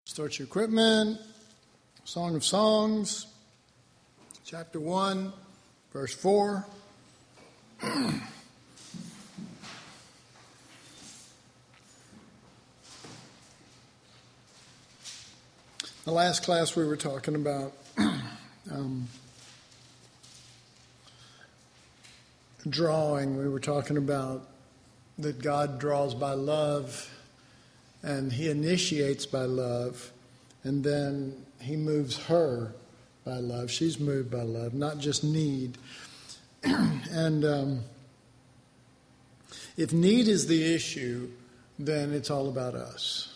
Start your equipment. Song of Songs, chapter 1, verse 4. The last class we were talking about drawing. We were talking about that God draws by love and He initiates by love, and then He moves her by love. She's moved by love, not just need. And if need is the issue, then it's all about us.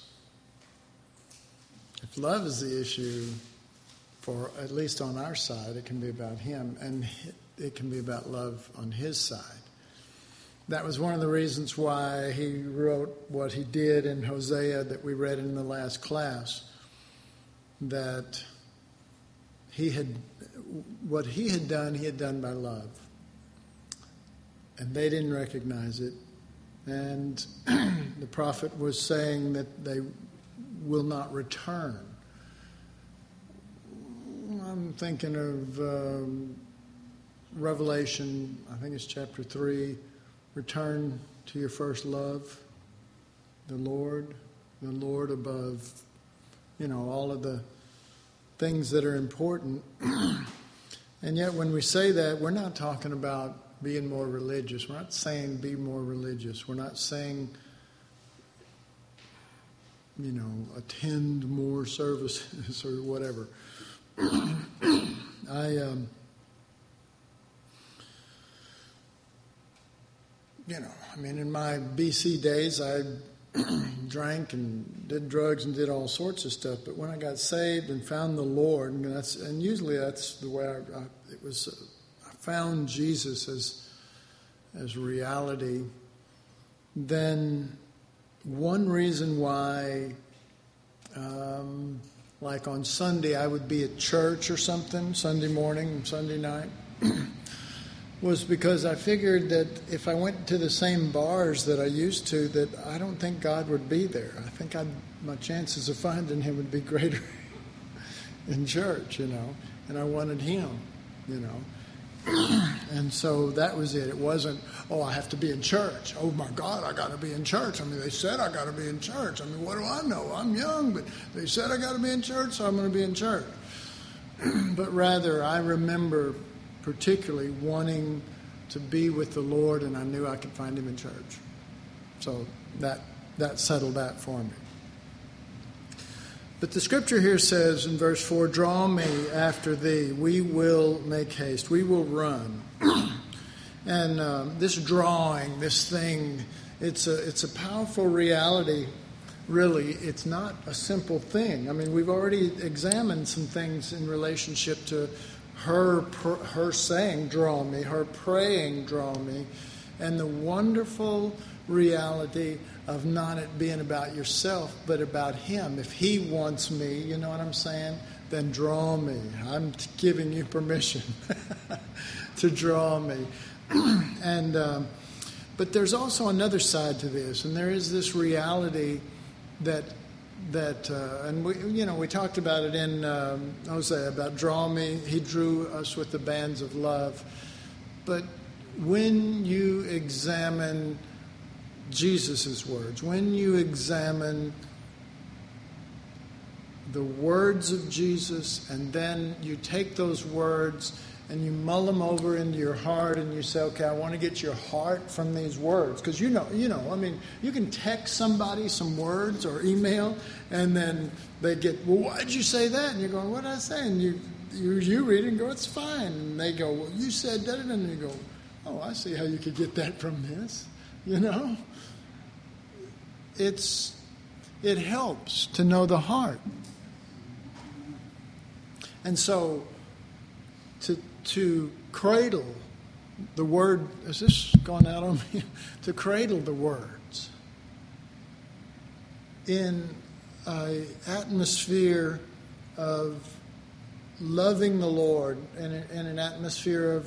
If love is the issue, for at least on our side, it can be about Him, and it can be about love on His side. That was one of the reasons why He wrote what He did in Hosea that we read in the last class, that what He had done by love. And they didn't recognize it. And the prophet was saying that they will not return. I'm thinking of Revelation, I think it's chapter 3, return to your first love, the Lord above, all of the things that are important. And yet when we say that, we're not talking about being more religious. We're not saying be more religious. We're not saying, attend more services or whatever. In my BC days, I drank and did drugs and did all sorts of stuff. But when I got saved and found the Lord, and usually that's the way I found Jesus as reality. Then one reason why, like on Sunday, I would be at church or something, Sunday morning, Sunday night, was because I figured that if I went to the same bars that I used to, that I don't think God would be there. I think my chances of finding Him would be greater in church, and I wanted Him, And so that was it. It wasn't, I have to be in church. Oh my God, I got to be in church. They said I got to be in church. What do I know? I'm young, but they said I got to be in church, so I'm going to be in church. But rather, I remember particularly wanting to be with the Lord, and I knew I could find Him in church. So that settled that for me. But the scripture here says in verse 4, draw me after thee, we will make haste, we will run. And this drawing, this thing, it's a powerful reality. Really, it's not a simple thing. We've already examined some things in relationship to her saying, draw me, her praying, draw me, and the wonderful reality of not it being about yourself, but about Him. If He wants me, you know what I'm saying? Then draw me. I'm giving you permission to draw me. And but there's also another side to this, and there is this reality that and we talked about it in Hosea about draw me. He drew us with the bands of love. But when you examine Jesus' words, when you examine the words of Jesus, and then you take those words and you mull them over into your heart, and you say, okay, I want to get your heart from these words. Because you can text somebody some words or email, and then they get, well, why'd you say that? And you're going, what did I say? And you read it and go, it's fine. And they go, well, you said that, and you go, oh, I see how you could get that from this. It helps to know the heart. And so to cradle the word, is this gone out on me? To cradle the words in an atmosphere of loving the Lord, and in an atmosphere of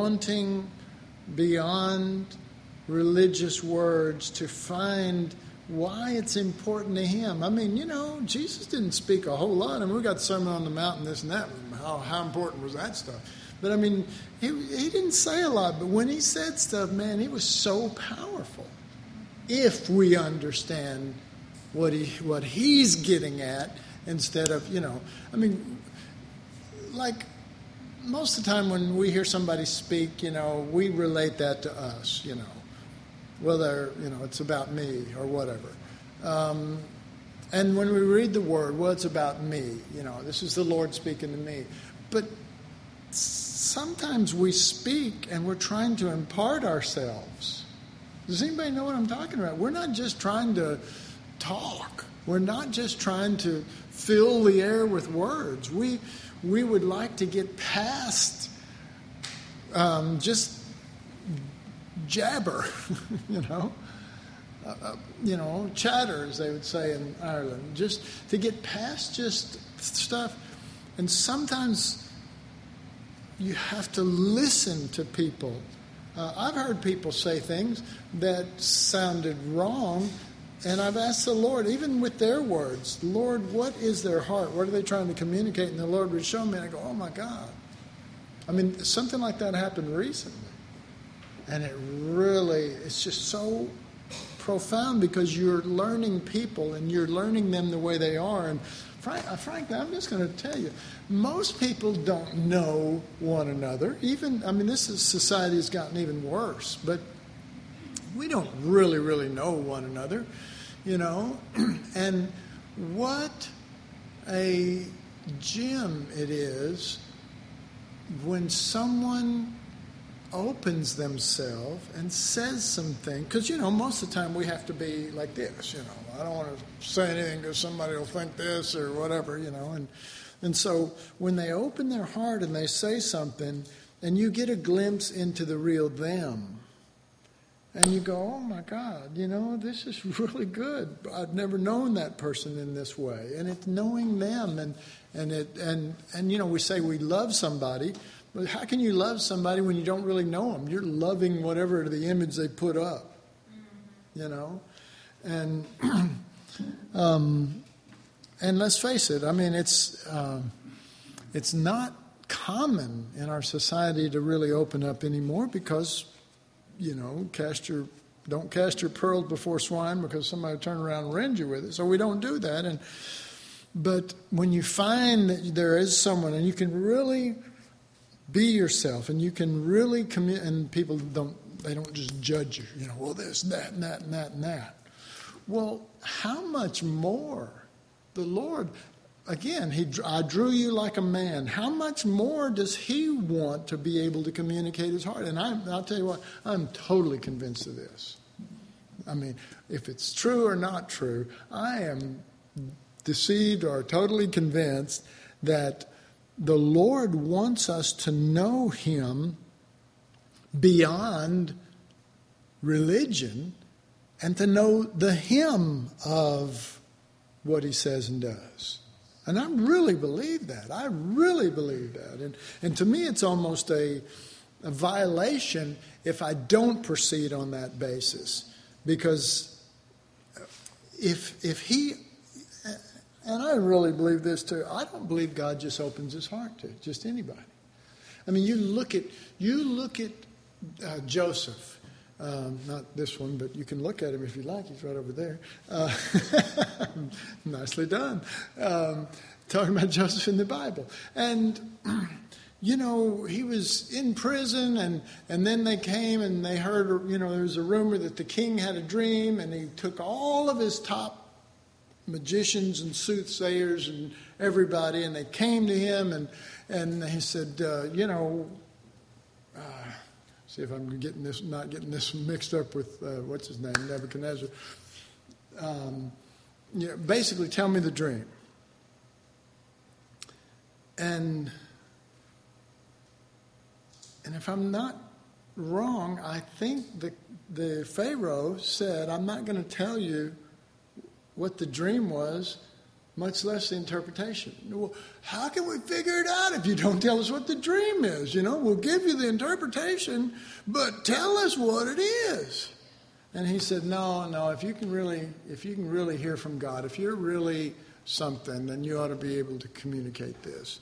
wanting beyond religious words to find why it's important to him. I mean, Jesus didn't speak a whole lot. I mean, we got the Sermon on the Mount and this and that. How important was that stuff? But I mean, he didn't say a lot. But when he said stuff, man, he was so powerful. If we understand what he's getting at, instead of, I mean, like most of the time when we hear somebody speak, we relate that to us, whether, it's about me or whatever. And when we read the word, well, it's about me, this is the Lord speaking to me. But sometimes we speak and we're trying to impart ourselves. Does anybody know what I'm talking about? We're not just trying to talk. We're not just trying to fill the air with words. We would like to get past just jabber, chatter, as they would say in Ireland, just to get past just stuff. And sometimes you have to listen to people. I've heard people say things that sounded wrong, and I've asked the Lord, even with their words, Lord, what is their heart? What are they trying to communicate? And the Lord would show me, and I go, oh my God. I mean, something like that happened recently. And it's just so profound because you're learning people and you're learning them the way they are. And frankly, I'm just going to tell you, most people don't know one another. Society has gotten even worse, but we don't really, really know one another, And what a gem it is when someone opens themselves and says something. Because, most of the time we have to be like this, I don't want to say anything because somebody will think this or whatever, And so when they open their heart and they say something and you get a glimpse into the real them, and you go, oh my God, this is really good. I've never known that person in this way. And it's knowing them and we say we love somebody, but how can you love somebody when you don't really know them? You're loving whatever the image they put up, And and let's face it, I mean, it's not common in our society to really open up anymore because, don't cast your pearls before swine because somebody will turn around and rend you with it. So we don't do that. But when you find that there is someone and you can really be yourself and you can really commit, and people don't just judge you, well, this, that, and that, and that, and that. Well, how much more the Lord, again, I drew you like a man. How much more does he want to be able to communicate his heart? And I'll tell you what, I'm totally convinced of this. I mean, if it's true or not true, I am deceived or totally convinced that the Lord wants us to know him beyond religion and to know the him of what he says and does. And I really believe that. I really believe that. And to me, it's almost a violation if I don't proceed on that basis. Because if he, and I really believe this too, I don't believe God just opens his heart to just anybody. I mean, you look at Joseph. Not this one, but you can look at him if you like. He's right over there. Nicely done. Talking about Joseph in the Bible. And, he was in prison, and then they came and they heard, there was a rumor that the king had a dream, and he took all of his top magicians and soothsayers and everybody, and they came to him, and he said, see if I'm not getting this mixed up with, what's his name, Nebuchadnezzar. Basically, tell me the dream. And if I'm not wrong, I think the Pharaoh said, I'm not going to tell you what the dream was, much less the interpretation. Well, how can we figure it out if you don't tell us what the dream is? We'll give you the interpretation, but tell us what it is. And he said, no, if you can really hear from God, if you're really something, then you ought to be able to communicate this.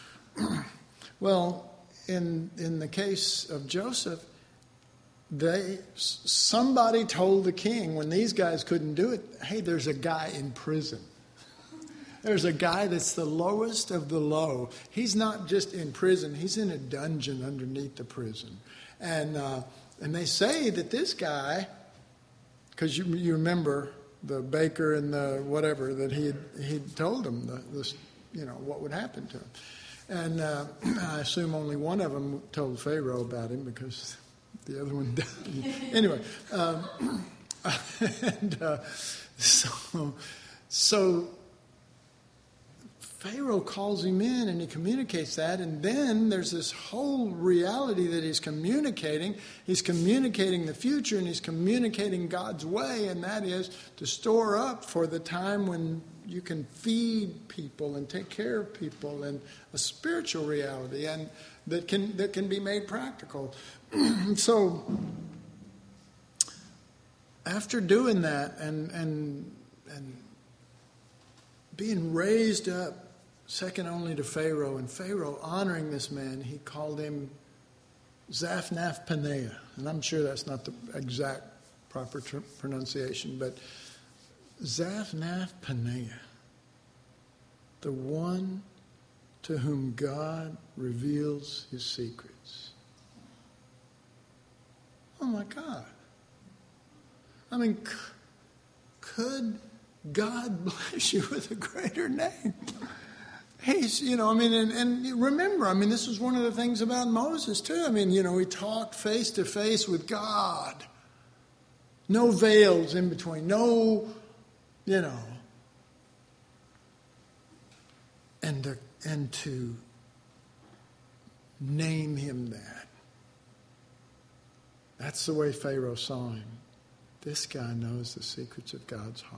Well, in the case of Joseph, somebody told the king when these guys couldn't do it, hey, there's a guy in prison. There's a guy that's the lowest of the low. He's not just in prison, he's in a dungeon underneath the prison. And they say that this guy, because you remember the baker and the whatever, that he'd told them what would happen to him. And I assume only one of them told Pharaoh about him because the other one died. Anyway, so Pharaoh calls him in and he communicates that, and then there's this whole reality that he's communicating. He's communicating the future, and he's communicating God's way, and that is to store up for the time when you can feed people and take care of people, and a spiritual reality and that can be made practical. So after doing that and being raised up second only to Pharaoh, and Pharaoh honoring this man, he called him Zaphnath-Paneah. And I'm sure that's not the exact proper pronunciation, but Zaphnath-Paneah, the one to whom God reveals his secrets. Oh my God. I mean, could God bless you with a greater name? He's, and remember, this was one of the things about Moses too. He talked face to face with God. No veils in between. No, and to name him that. That's the way Pharaoh saw him. This guy knows the secrets of God's heart.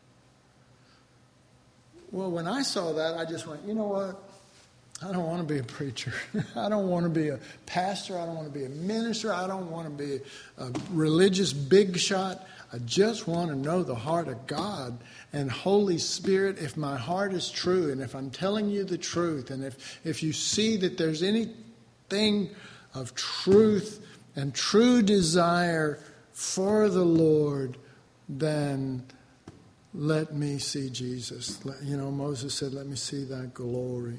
Well, when I saw that, I just went, you know what? I don't want to be a preacher. I don't want to be a pastor. I don't want to be a minister. I don't want to be a religious big shot. I just want to know the heart of God and Holy Spirit. If my heart is true, and if I'm telling you the truth, and if you see that there's anything of truth and true desire for the Lord, then let me see Jesus. Moses said, let me see thy glory.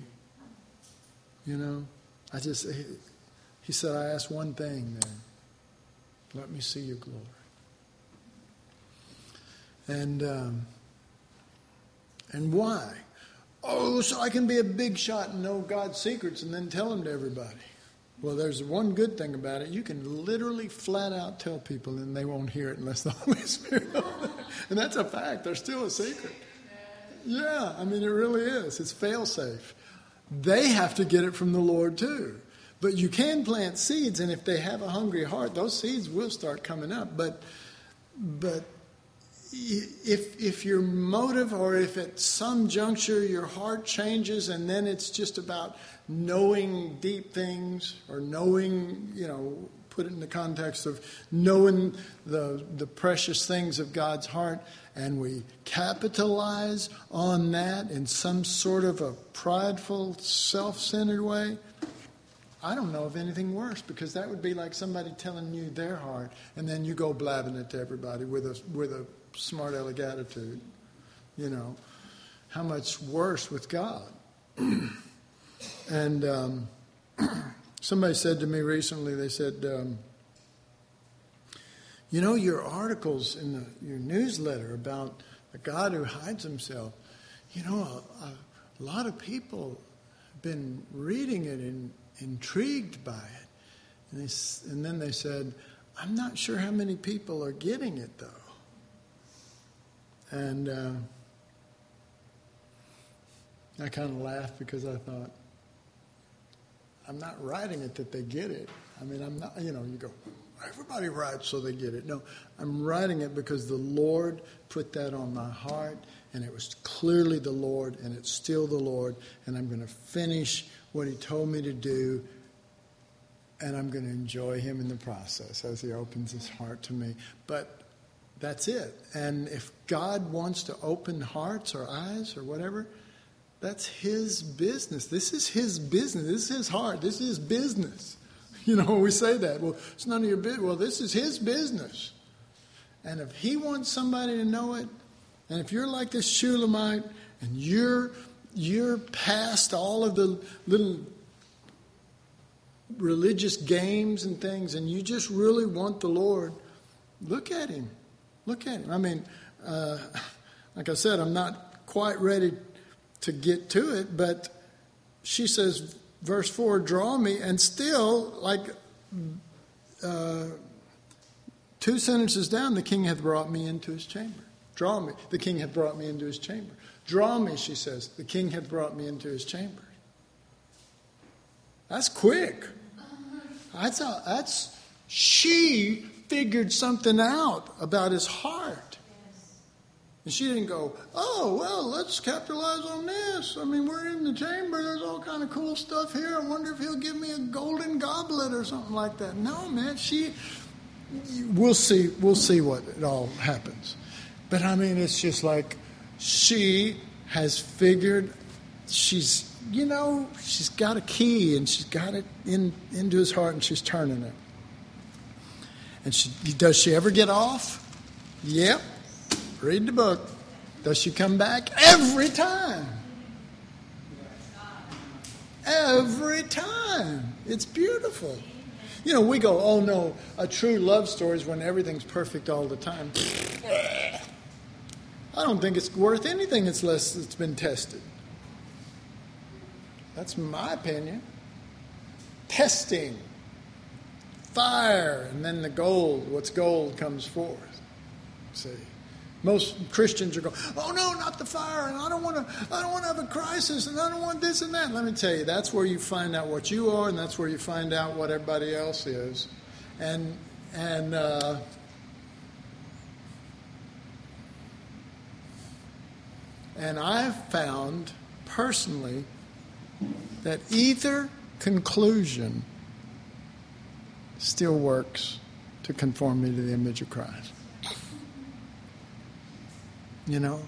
He said, I ask one thing then. Let me see your glory. And why? Oh, so I can be a big shot and know God's secrets and then tell them to everybody. Well, there's one good thing about it. You can literally flat out tell people and they won't hear it unless the Holy Spirit knows it. And that's a fact. They're still a secret. Yeah, it really is. It's fail-safe. They have to get it from the Lord too. But you can plant seeds, and if they have a hungry heart, those seeds will start coming up. But if your motive, or if at some juncture your heart changes and then it's just about knowing deep things, or knowing, put it in the context of knowing the precious things of God's heart, and we capitalize on that in some sort of a prideful, self-centered way, I don't know of anything worse, because that would be like somebody telling you their heart and then you go blabbing it to everybody with a smart aleck attitude. How much worse with God? And somebody said to me recently, they said, your articles in your newsletter about a God who hides himself, a lot of people have been reading it and intrigued by it. And then they said, I'm not sure how many people are getting it, though. And I kind of laughed, because I thought, I'm not writing it that they get it. I'm not, you go, everybody writes so they get it. No, I'm writing it because the Lord put that on my heart, and it was clearly the Lord, and it's still the Lord, and I'm going to finish what he told me to do, and I'm going to enjoy him in the process as he opens his heart to me. But That's it. And if God wants to open hearts or eyes or whatever, that's His business. This is His business. This is His heart. This is His business. You know, we say that. Well, it's none of your business. Well, this is His business. And if He wants somebody to know it, and if you're like this Shulamite and you're past all of the little religious games and things, and you just really want the Lord, look at Him. Look at Him. I mean, like I said, I'm not quite ready to get to it, but she says, verse 4, draw me, and still, like 2 sentences down, the king hath brought me into his chamber. Draw me, the king hath brought me into his chamber. Draw me, she says, the king hath brought me into his chamber. That's quick. She figured something out about his heart. And she didn't go, oh, well, let's capitalize on this. I mean, we're in the chamber. There's all kind of cool stuff here. I wonder if he'll give me a golden goblet or something like that. No, man, we'll see what it all happens. But, I mean, it's just like she has figured, she's got a key and she's got it into his heart and she's turning it. And does she ever get off? Yep. Read the book. Does she come back? Every time. Every time. It's beautiful. You know, we go, oh no, a true love story is when everything's perfect all the time. I don't think it's worth anything unless it's been tested. That's my opinion. Testing. Fire. And then the gold. What's gold comes forth. See. Most Christians are going, oh no, not the fire, and I don't want to have a crisis, and I don't want this and that. Let me tell you, that's where you find out what you are, and that's where you find out what everybody else is. And I've found personally that either conclusion still works to conform me to the image of Christ. You know,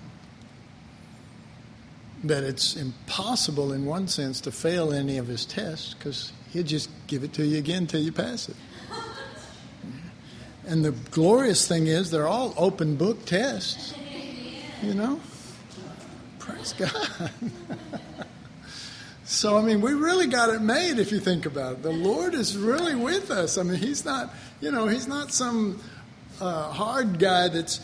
that it's impossible in one sense to fail any of his tests because he'll just give it to you again until you pass it. And the glorious thing is they're all open book tests, you know. Praise God. So, I mean, we really got it made if you think about it. The Lord is really with us. I mean, he's not some hard guy that's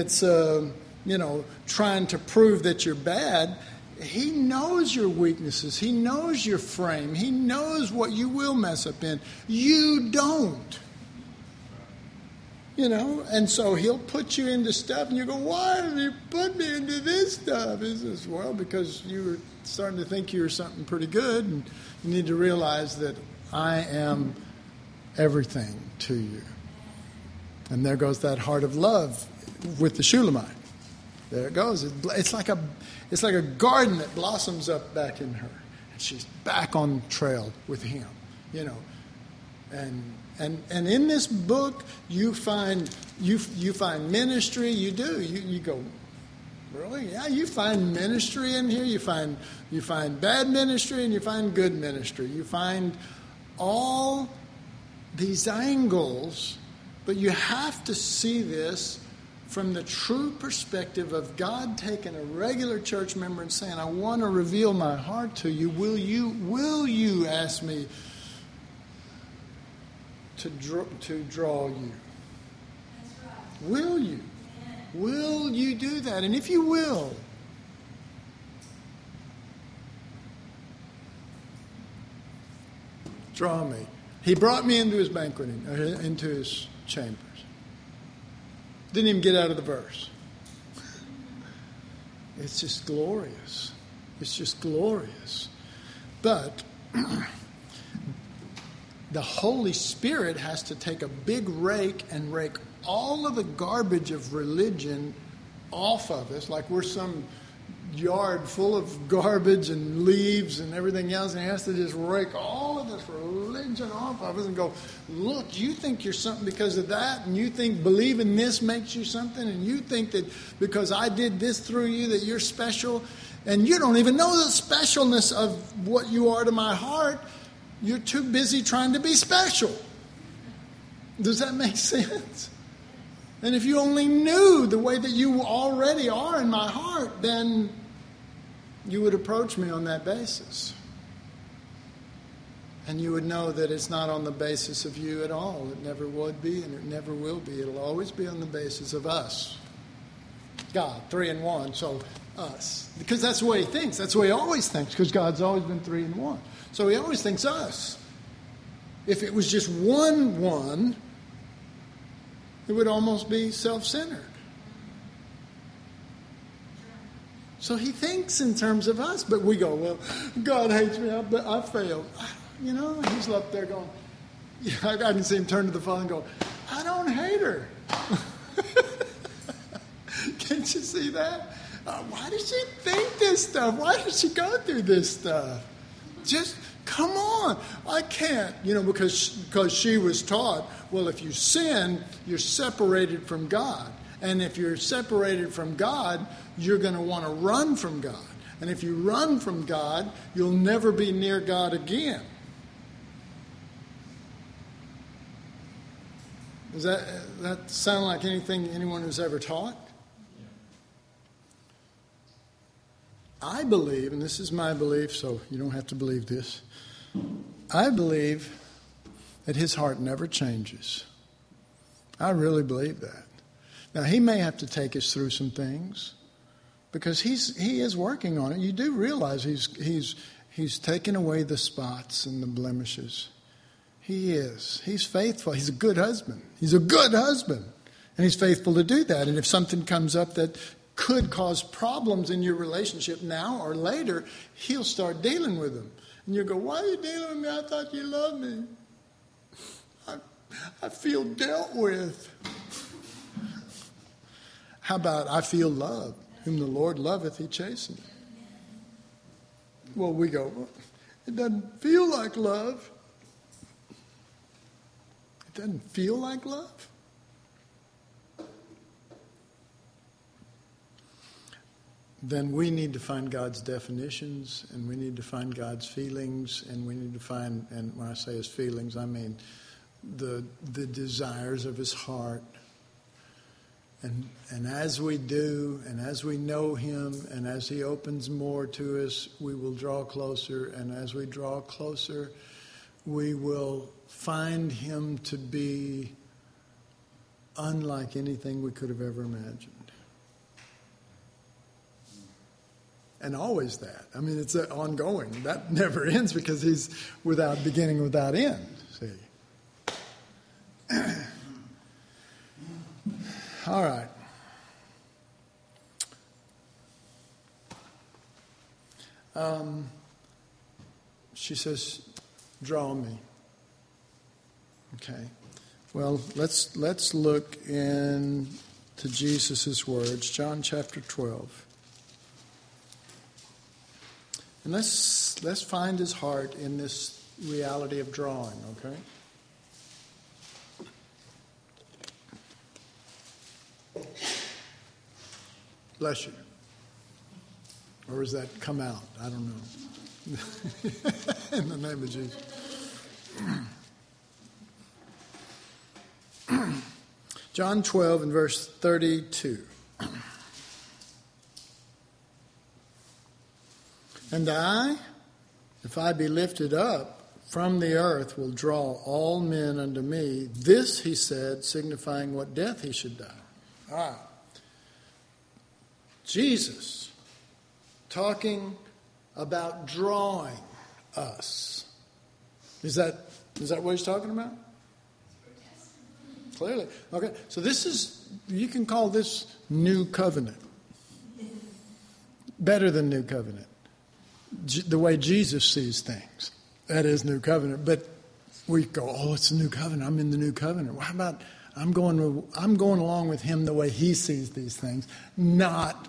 trying to prove that you're bad. He knows your weaknesses. He knows your frame. He knows what you will mess up in. You don't. You know, and so he'll put you into stuff, and you go, why did he put me into this stuff? He says, well, because you were starting to think you were something pretty good, and you need to realize that I am everything to you. And there goes that heart of love with the Shulamite. There it goes. It's like a garden that blossoms up back in her. And she's back on trail with him, you know. And in this book you find ministry. You do. You go, really? Yeah, you find ministry in here. You find bad ministry and you find good ministry. You find all these angles, but you have to see this from the true perspective of God taking a regular church member and saying, I want to reveal my heart to you. Will you ask me to draw you? That's right. Will you? Yeah. Will you do that? And if you will, draw me. He brought me into his banqueting, into his chambers. Didn't even get out of the verse. It's just glorious. It's just glorious. But the Holy Spirit has to take a big rake and rake all of the garbage of religion off of us, like we're some yard full of garbage and leaves and everything else, and he has to just rake all of this religion religion off of us and go, look, you think you're something because of that, and you think believing this makes you something, and you think that because I did this through you that you're special, and you don't even know the specialness of what you are to my heart. You're too busy trying to be special. Does that make sense? And if you only knew the way that you already are in my heart, then you would approach me on that basis. And you would know that it's not on the basis of you at all. It never would be, and it never will be. It'll always be on the basis of us. God, 3 in 1, so us. Because that's the way he thinks. That's the way he always thinks, because God's always been 3 in 1. So he always thinks us. If it was just 1, it would almost be self-centered. So he thinks in terms of us, but we go, well, God hates me, I failed. You know, he's up there going, I can see him turn to the Father and go, I don't hate her. Can't you see that? Why does she think this stuff? Why does she go through this stuff? Just come on. I can't, because she was taught, well, if you sin, you're separated from God. And if you're separated from God, you're going to want to run from God. And if you run from God, you'll never be near God again. Does that sound like anything anyone has ever taught? I believe, and this is my belief, so you don't have to believe this. I believe that his heart never changes. I really believe that. Now, he may have to take us through some things because he is working on it. You do realize he's taken away the spots and the blemishes. He is. He's faithful. He's a good husband. He's a good husband. And he's faithful to do that. And if something comes up that could cause problems in your relationship now or later, he'll start dealing with them. And you go, why are you dealing with me? I thought you loved me. I feel dealt with. How about I feel loved? Whom the Lord loveth, he chasteneth. Well, we go, well, it doesn't feel like love. It doesn't feel like love. Then we need to find God's definitions, and we need to find God's feelings, and we need to find, and when I say his feelings, I mean the desires of his heart. And as we do, and as we know him, and as he opens more to us, we will draw closer. And as we draw closer, we will find him to be unlike anything we could have ever imagined. And always that. I mean, it's ongoing. That never ends because he's without beginning, without end. See? All right. She says, draw me. Okay. Well, let's look into Jesus' words, John chapter 12. And let's find his heart in this reality of drawing, okay? Bless you. Or does that come out? I don't know. In the name of Jesus. John 12 and verse 32. And I, if I be lifted up from the earth, will draw all men unto me. This, he said, signifying what death he should die. Jesus talking about drawing us. Is that what he's talking about? Clearly. Okay, so you can call this new covenant. Better than new covenant. The way Jesus sees things. That is new covenant. But we go, oh, it's a new covenant. I'm in the new covenant. Well, how about I'm going along with him the way he sees these things, not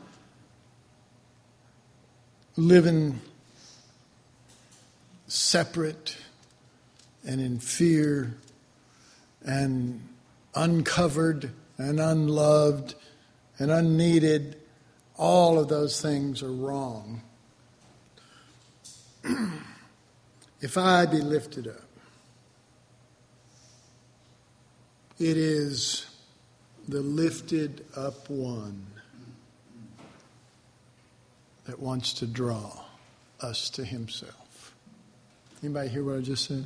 living separate and in fear and uncovered and unloved and unneeded. All of those things are wrong. If I be lifted up, it is the lifted up one that wants to draw us to himself. Anybody hear what I just said?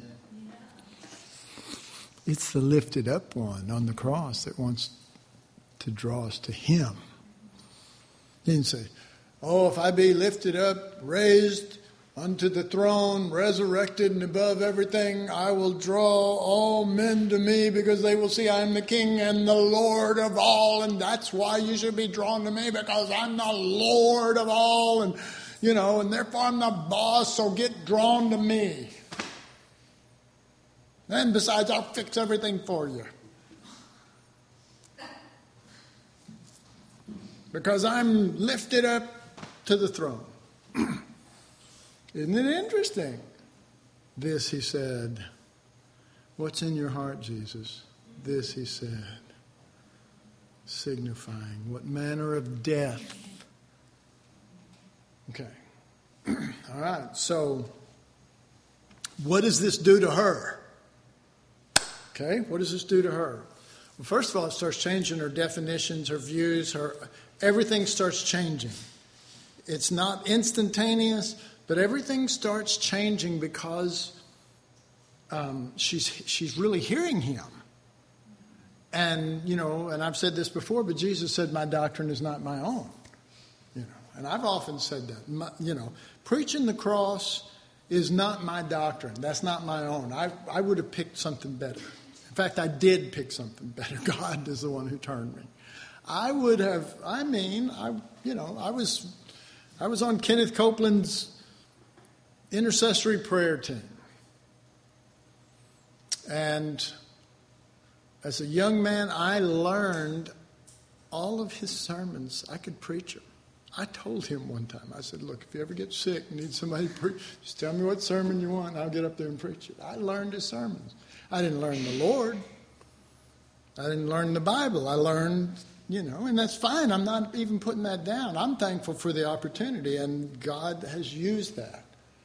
It's the lifted up one on the cross that wants to draw us to him. He didn't say, oh, if I be lifted up, raised unto the throne, resurrected and above everything, I will draw all men to me because they will see I am the King and the Lord of all. And that's why you should be drawn to me, because I'm the Lord of all. And, and therefore I'm the boss, so get drawn to me. And besides, I'll fix everything for you. Because I'm lifted up to the throne. Isn't it interesting? This, he said. What's in your heart, Jesus? This, he said. Signifying what manner of death. Okay. All right. So, what does this do to her? Okay. What does this do to her? Well, first of all, it starts changing her definitions, her views, everything starts changing. It's not instantaneous, but everything starts changing because she's really hearing him. And, and I've said this before, but Jesus said, my doctrine is not my own. And I've often said that. Preaching the cross is not my doctrine. That's not my own. I would have picked something better. In fact, I did pick something better. God is the one who turned me. I was on Kenneth Copeland's intercessory prayer team. And as a young man, I learned all of his sermons. I could preach them. I told him one time, I said, look, if you ever get sick and need somebody to preach, just tell me what sermon you want and I'll get up there and preach it. I learned his sermons. I didn't learn the Lord. I didn't learn the Bible. I learned, and that's fine. I'm not even putting that down. I'm thankful for the opportunity, and God has used that.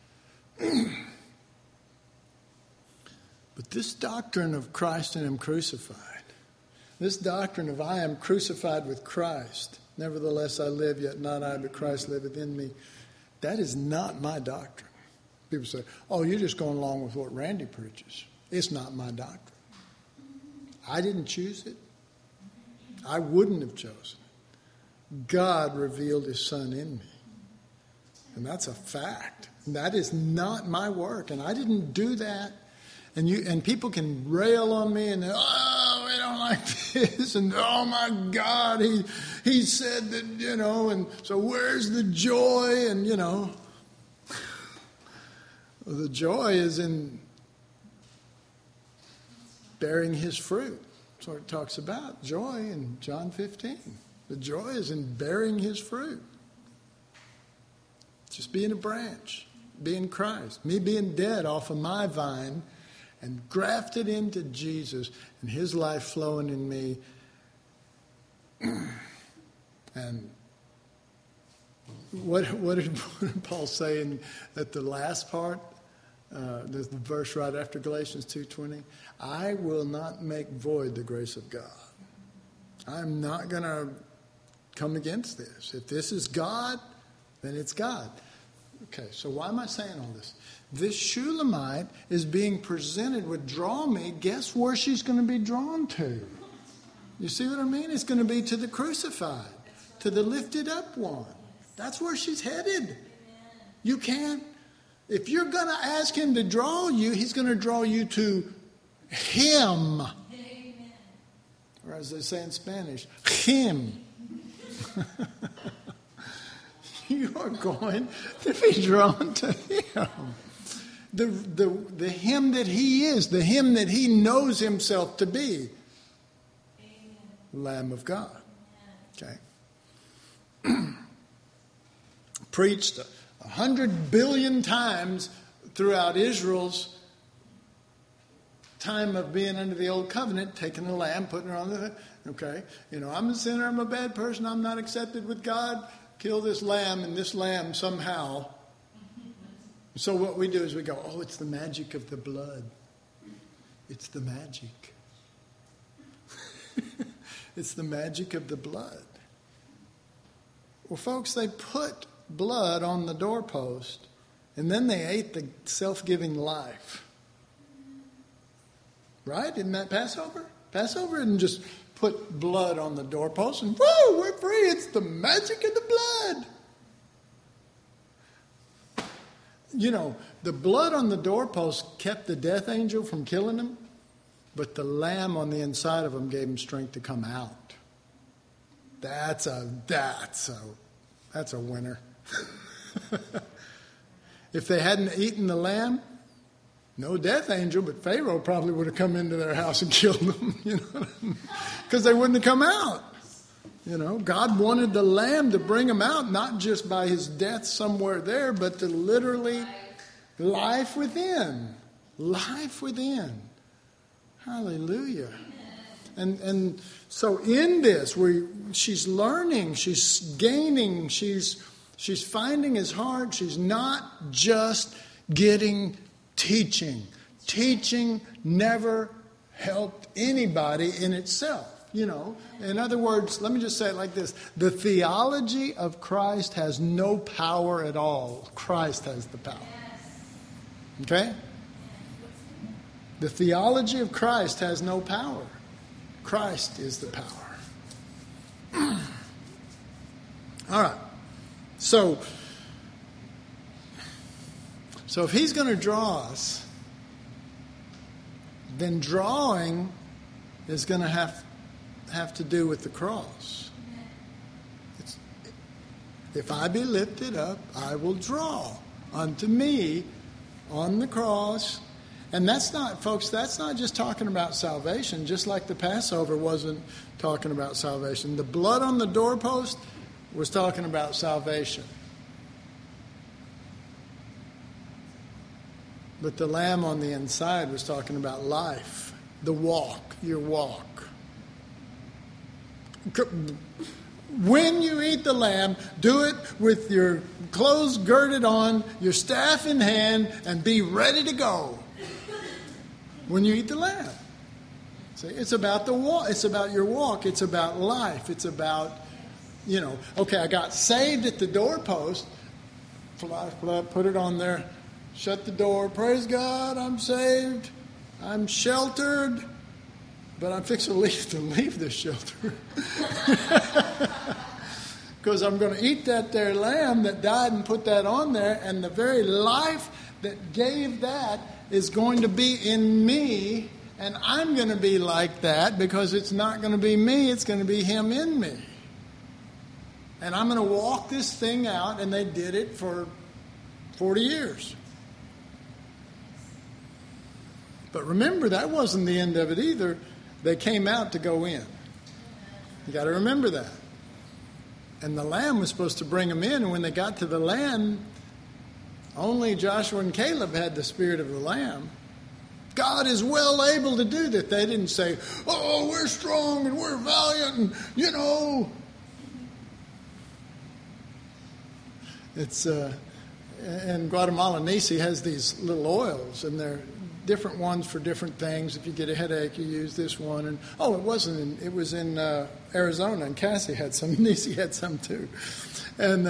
But this doctrine of Christ and Him crucified, this doctrine of I am crucified with Christ, nevertheless I live, yet not I, but Christ liveth in me, that is not my doctrine. People say, oh, you're just going along with what Randy preaches. It's not my doctrine. I didn't choose it. I wouldn't have chosen it. God revealed His Son in me. And that's a fact. That is not my work. And I didn't do that. And people can rail on me and, oh, we don't like this. And, oh, my God, he said that, and so where's the joy? And, the joy is in bearing His fruit. That's what it talks about. Joy in John 15. The joy is in bearing His fruit. Just being a branch, being Christ. Me being dead off of my vine and grafted into Jesus and His life flowing in me. And what did Paul say at the last part? There's the verse right after Galatians 2:20. I will not make void the grace of God. I'm not going to come against this. If this is God, then it's God. Okay, so why am I saying all this? This Shulamite is being presented with draw me. Guess where she's going to be drawn to? You see what I mean? It's going to be to the crucified, to the lifted up one. That's where she's headed. You can't. If you're going to ask Him to draw you, He's going to draw you to Him. Amen. Or as they say in Spanish, Him. You are going to be drawn to Him. The Him that He is, the Him that He knows Himself to be. Amen. Lamb of God. Okay. Preached 100 billion times throughout Israel's time of being under the old covenant, taking a lamb, putting it on the, okay, I'm a sinner, I'm a bad person, I'm not accepted with God, kill this lamb, and this lamb somehow. So what we do is we go, oh, it's the magic of the blood. It's the magic. It's the magic of the blood. Well, folks, they put blood on the doorpost, and then they ate the self-giving life. Right? Isn't that Passover? Passover didn't just put blood on the doorpost and, whoa, we're free. It's the magic of the blood. The blood on the doorpost kept the death angel from killing him, but the lamb on the inside of him gave him strength to come out. That's a winner. If they hadn't eaten the lamb, no death angel, but Pharaoh probably would have come into their house and killed them, because they wouldn't have come out. God wanted the lamb to bring them out, not just by his death somewhere there, but to literally life within. Life within. Hallelujah. And so in this, she's learning, she's gaining, she's finding his heart. She's not just getting teaching. Teaching never helped anybody in itself. In other words, let me just say it like this. The theology of Christ has no power at all. Christ has the power. Okay? The theology of Christ has no power. Christ is the power. All right. So if he's going to draw us, then drawing is going to have to do with the cross. If I be lifted up, I will draw unto me on the cross. And that's not just talking about salvation, just like the Passover wasn't talking about salvation. The blood on the doorpost was talking about salvation. But the lamb on the inside was talking about life, the walk, your walk. When you eat the lamb, do it with your clothes girded on, your staff in hand, and be ready to go. When you eat the lamb. See, it's about the walk. It's about your walk. It's about life. It's about, okay, I got saved at the doorpost. Put it on there. Shut the door. Praise God, I'm saved. I'm sheltered. But I'm fixing to leave this shelter. Because I'm going to eat that there lamb that died and put that on there. And the very life that gave that is going to be in me. And I'm going to be like that because it's not going to be me. It's going to be him in me. And I'm going to walk this thing out. And they did it for 40 years. But remember, that wasn't the end of it either. They came out to go in. You got to remember that. And the lamb was supposed to bring them in. And when they got to the land, only Joshua and Caleb had the spirit of the lamb. God is well able to do that. They didn't say, oh, we're strong and we're valiant and, It's, in Guatemala, Nisi has these little oils, and they're different ones for different things. If you get a headache, you use this one. And it was in Arizona, and Cassie had some. Nisi had some too. And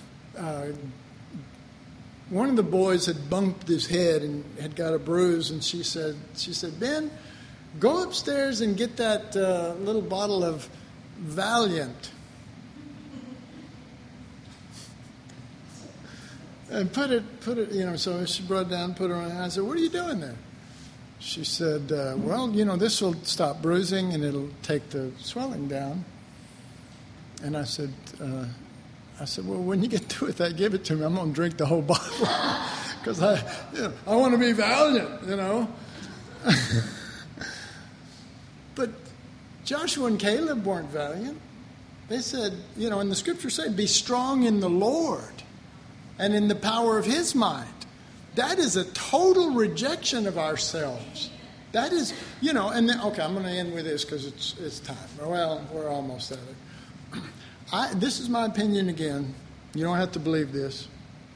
one of the boys had bumped his head and had got a bruise, and she said, Ben, go upstairs and get that little bottle of Valiant. And put it, so she brought it down, put her on. I said, what are you doing there? She said, this will stop bruising and it'll take the swelling down. And I said, well, when you get through with that, give it to me. I'm going to drink the whole bottle because I want to be valiant, But Joshua and Caleb weren't valiant. They said, and the scriptures say, be strong in the Lord and in the power of his might. That is a total rejection of ourselves. That is, and then, okay, I'm going to end with this because it's time. Well, we're almost at it. This is my opinion again. You don't have to believe this.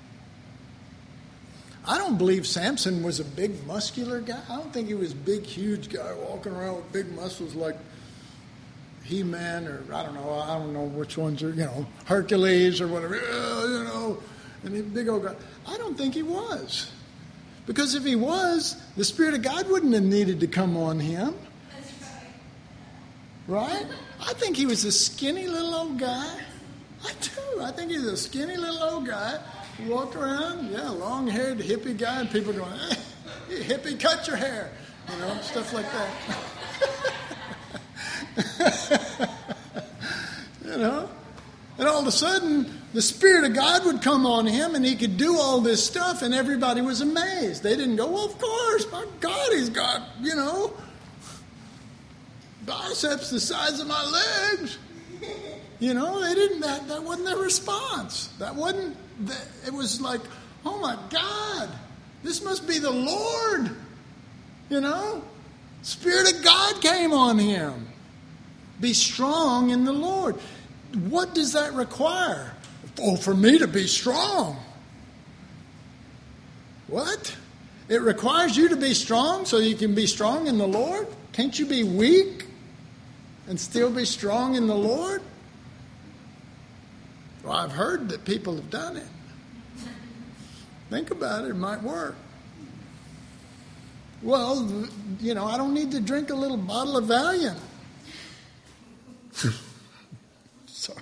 I don't believe Samson was a big, muscular guy. I don't think he was a big, huge guy walking around with big muscles like He-Man or I don't know which ones are, Hercules or whatever, and he big old guy. I don't think he was. Because if he was, the Spirit of God wouldn't have needed to come on him. That's right. Right? I think he was a skinny little old guy. I do. I think he's a skinny little old guy. He walked around, long-haired hippie guy, and people going, hey, hippie, cut your hair. Stuff like that. And all of a sudden, the Spirit of God would come on him, and he could do all this stuff, and everybody was amazed. They didn't go, well, of course, my God, he's got, biceps the size of my legs. They didn't, that wasn't their response. It was like, oh my God, this must be the Lord. Spirit of God came on him. Be strong in the Lord. What does that require? Oh, for me to be strong. What? It requires you to be strong so you can be strong in the Lord? Can't you be weak and still be strong in the Lord? Well, I've heard that people have done it. Think about it. It might work. Well, I don't need to drink a little bottle of Valiant. Sorry.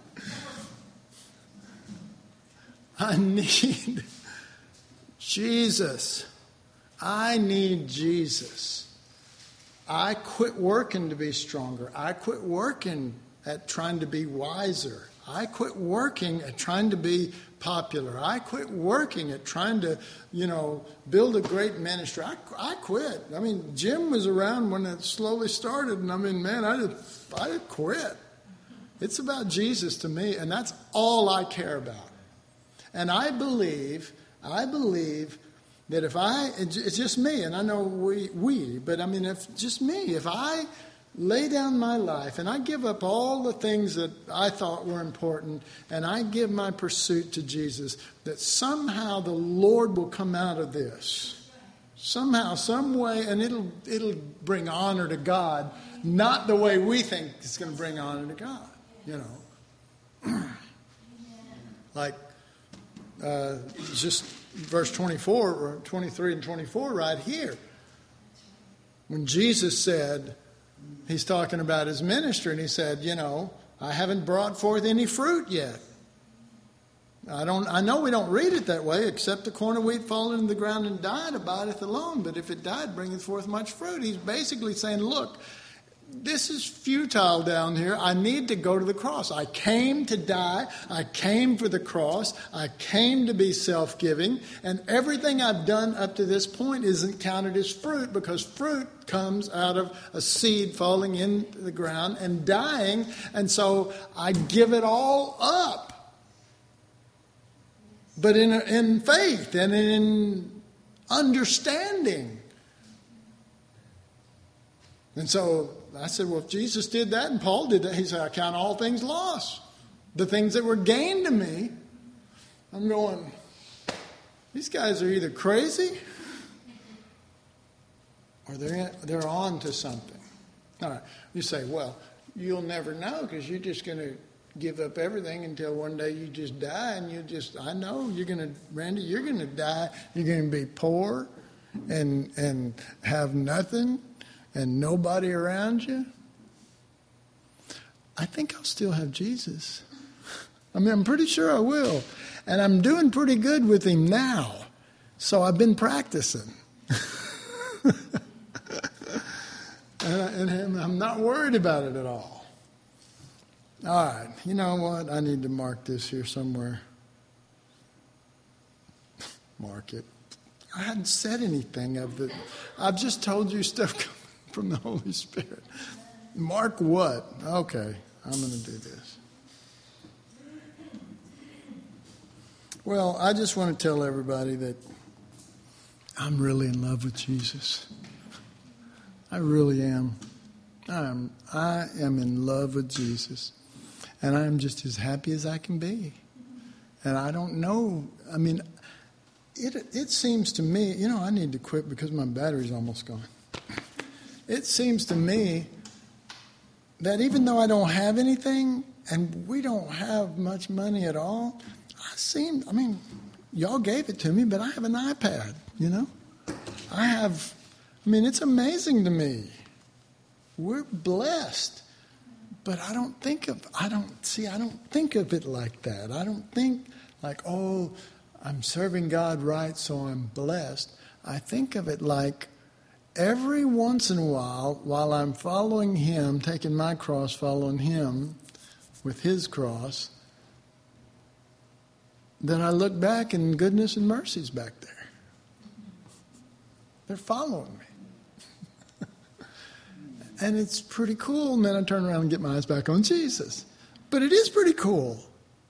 I need Jesus. I need Jesus. I quit working to be stronger. I quit working at trying to be wiser. I quit working at trying to be popular. I quit working at trying to, build a great ministry. I quit. Jim was around when it slowly started, and I quit. It's about Jesus to me, and that's all I care about. And I believe that it's just me, and I know but if I lay down my life and I give up all the things that I thought were important and I give my pursuit to Jesus, that somehow the Lord will come out of this. Somehow, some way, and it'll bring honor to God, not the way we think it's going to bring honor to God. Like just verse 24 or 23 and 24 right here. When Jesus said, he's talking about his ministry, and he said, I haven't brought forth any fruit yet. I know we don't read it that way, except the corn of wheat fallen in the ground and died abideth alone, but if it died, bringeth forth much fruit. He's basically saying, look, this is futile down here. I need to go to the cross. I came to die. I came for the cross. I came to be self-giving. And everything I've done up to this point isn't counted as fruit, because fruit comes out of a seed falling in the ground and dying. And so I give it all up. But in faith and in understanding. And so I said, well, if Jesus did that and Paul did that, he said, I count all things lost. The things that were gained to me. I'm going, these guys are either crazy or they're on to something. All right. You say, well, you'll never know because you're just going to give up everything until one day you just die, and I know Randy, you're going to die. You're going to be poor and have nothing. And nobody around you, I think I'll still have Jesus. I'm pretty sure I will. And I'm doing pretty good with him now. So I've been practicing. and I'm not worried about it at all. All right. You know what? I need to mark this here somewhere. Mark it. I hadn't said anything of it. I've just told you stuff from the Holy Spirit. Mark what? Okay, I'm going to do this. Well, I just want to tell everybody that I'm really in love with Jesus. I really am. I am in love with Jesus. And I'm just as happy as I can be. And I don't know, I mean, it seems to me, I need to quit because my battery's almost gone. It seems to me that even though I don't have anything, and we don't have much money at all, y'all gave it to me, but I have an iPad, it's amazing to me. We're blessed. But I don't think of it like that. I don't think like, oh, I'm serving God right, so I'm blessed. I think of it like every once in a while I'm following Him, taking my cross, following Him with His cross, then I look back and goodness and mercy's back there. They're following me. And it's pretty cool, and then I turn around and get my eyes back on Jesus. But it is pretty cool,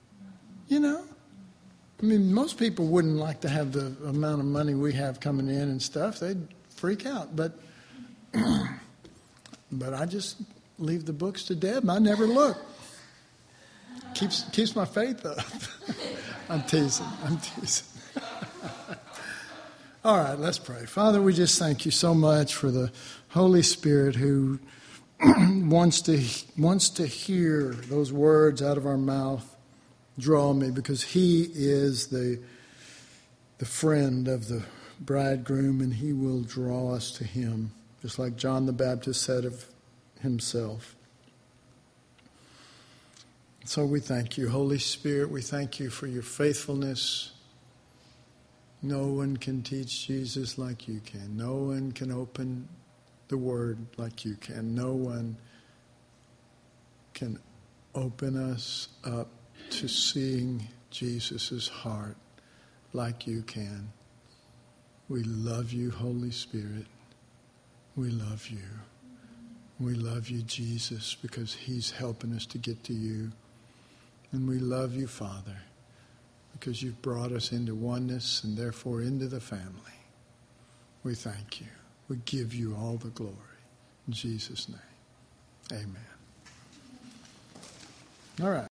most people wouldn't like to have the amount of money we have coming in and stuff. They'd freak out. But I just leave the books to Deb. I never look. Keeps my faith up. I'm teasing. All right, let's pray. Father, we just thank you so much for the Holy Spirit who wants to hear those words out of our mouth. Draw me, because He is the friend of the bridegroom, and He will draw us to Him, just like John the Baptist said of himself. So we thank you, Holy Spirit. We thank you for your faithfulness. No one can teach Jesus like you can. No one can open the Word like you can. No one can open us up to seeing Jesus' heart like you can. We love you, Holy Spirit. We love you. We love you, Jesus, because He's helping us to get to you. And we love you, Father, because you've brought us into oneness and therefore into the family. We thank you. We give you all the glory. In Jesus' name, amen. All right.